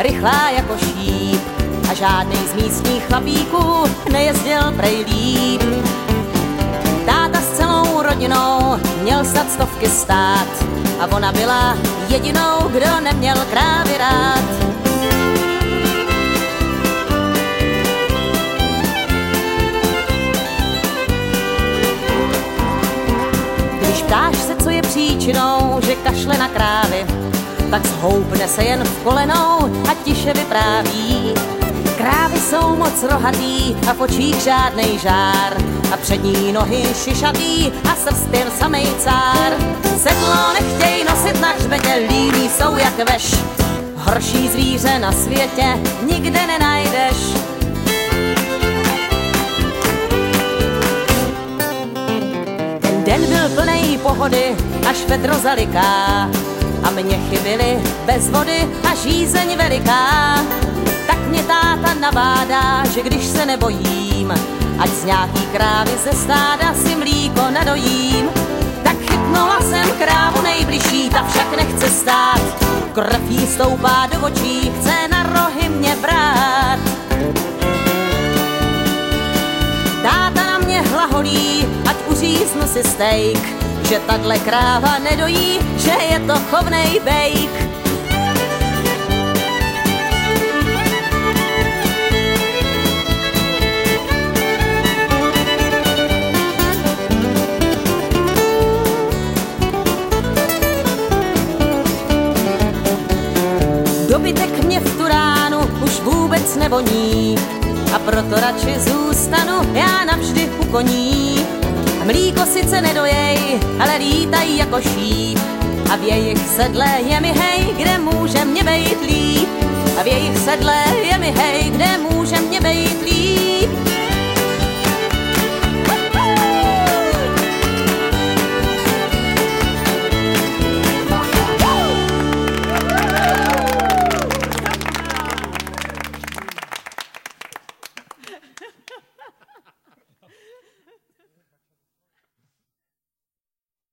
rychlá jako šíp a žádnej z místních chlapíků nejezdil prej líp. Táta s celou rodinou měl snad stovky stát a ona byla jedinou, kdo neměl krávy rád. Když ptáš se, co je příčinou, že kašle na krávy, tak zhoupne se jen v kolenou a tiše vypráví. Krávy jsou moc rohatý a v očích žádnej žár a přední nohy šišatý a srst jen samej cár. Sedlo nechtěj nosit na hřbetě, líní jsou jak veš, horší zvíře na světě nikde nenajdeš. Ten den byl plnej pohody, až vedro zaliká a měchy byly bez vody a žízeň veliká. Tak mě táta nabádá, že když se nebojím, ať z nějaký krávy ze stáda si mlíko nadojím. Tak chytnula jsem krávu nejbližší, ta však nechce stát, krev jí stoupá do očí, chce na rohy mě brát. Táta na mě hlaholí, ať uříznu si steak, že tahle kráva nedojí, že je to chovnej bejk. Dobytek mě v tu ránu už vůbec nevoní a proto radši zůstanu já navždy u koní. Mlíko sice nedojej, ale lítají jako šíp a v jejich sedle je mi hej, kde může mě bejt líp. A v jejich sedle je mi hej, kde může mě bejt líp.